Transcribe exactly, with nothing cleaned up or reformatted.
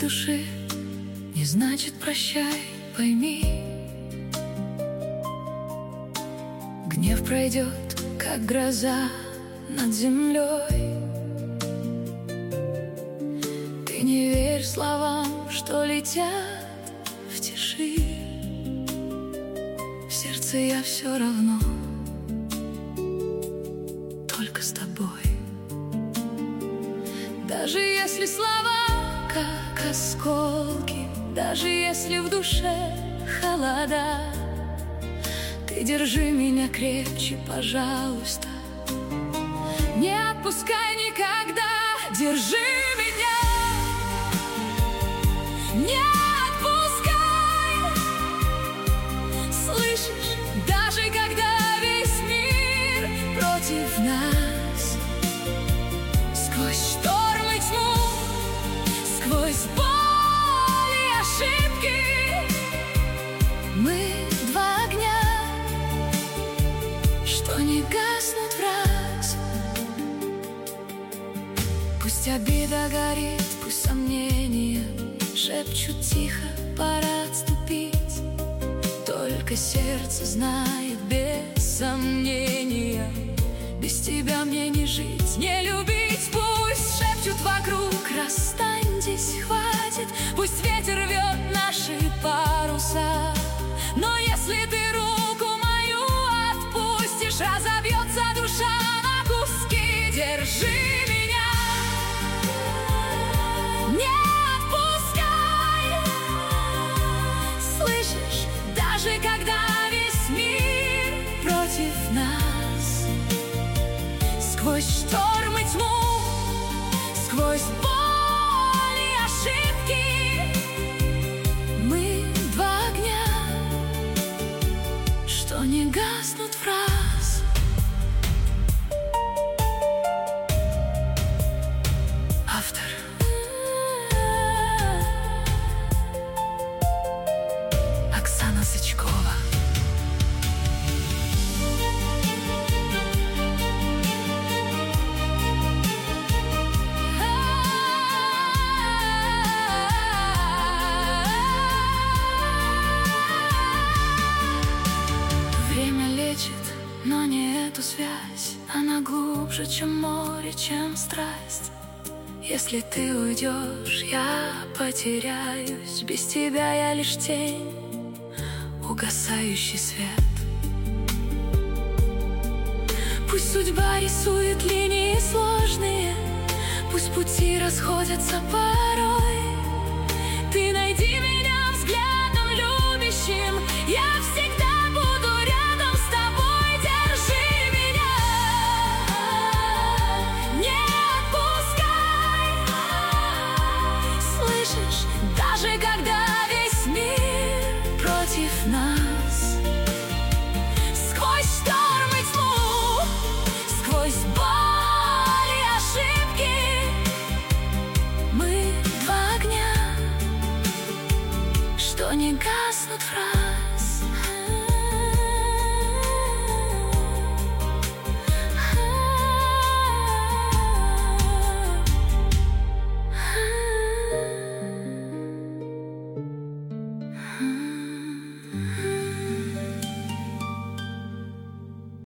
души не значит прощай, пойми. Гнев пройдет, как гроза над землей. Ты не верь словам, что летят в тиши. В сердце я все равно только с тобой. Даже если слова как осколки, даже если в душе холода, ты держи меня крепче, пожалуйста. Не отпускай никогда, держи меня. Не отпускай. Слышишь, даже когда весь мир против нас, сквозь шторм и тьму, сквозь боль и ошибки, мы два огня, что не гаснут враз. Пусть обида горит, пусть сомнения шепчут тихо, пора отступить. Только сердце знает без сомнения, без тебя мне не жить, не любить. Пусть шепчут вокруг, расстаньтесь, хватит. Пусть ветер рвет наши паруса, но если ты руку мою отпустишь, разобьется душа на куски. Держи меня. Не отпускай. Слышишь, даже когда весь мир против нас, сквозь шторм и тьму, сквозь боль и ошибки, мы два огня, что не гаснут враз. Автор Оксана Сычкова. Но не эту связь, она глубже, чем море, чем страсть. Если ты уйдешь, я потеряюсь. Без тебя я лишь тень, угасающий свет. Пусть судьба рисует линии сложные, пусть пути расходятся порой. Ты найди меня взглядом любящим, я всегда буду рядом с тобой. Держи меня. Не отпускай. Слышишь, даже когда весь мир против нас, сквозь шторм и тьму, сквозь боль и ошибки, мы два огня, что не гаснут враз.